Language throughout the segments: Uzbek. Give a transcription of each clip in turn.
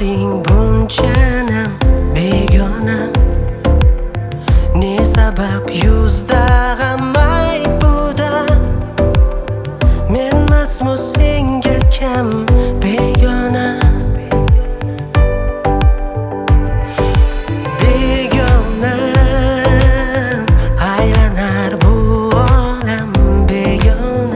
Ahvoling bunchayam begona. Ne sabab yuzda g'amay buda. Men masmu senga kam begona. Begona aylanar bu olam begona.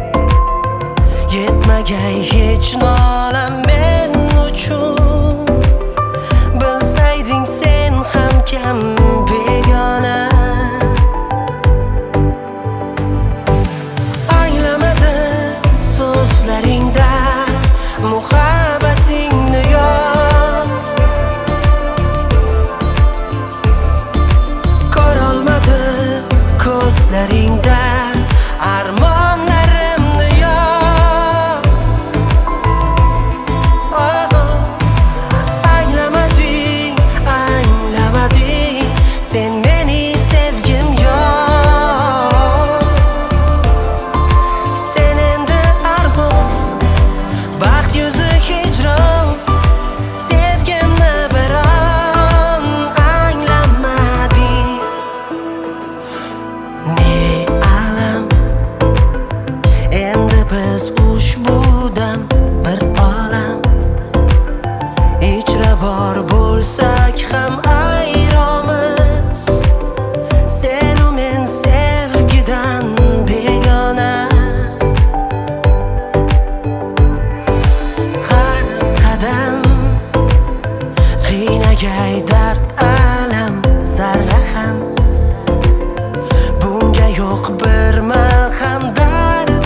Yetmagay hech nolam men uchun. Bilsayding sen ham kam begona. Anglamadi so'zlaringda muhabbatingni yo'q. Ko'rolmadi ko'zlaringda armonlarimni yo'q. Anglamading sen meni sevgim yo'q. Sen endi armon, baxt yuzi hijron. Sevgimni biron anglamading. Ne alam endi biz ushbu dam bir olam. Ichra bor bo'lsak ham ayromiz. Sen u men sevgidan begona. Har qadam qiynagay dard alam zarra ham. Bunga yo'q bir malham dardi.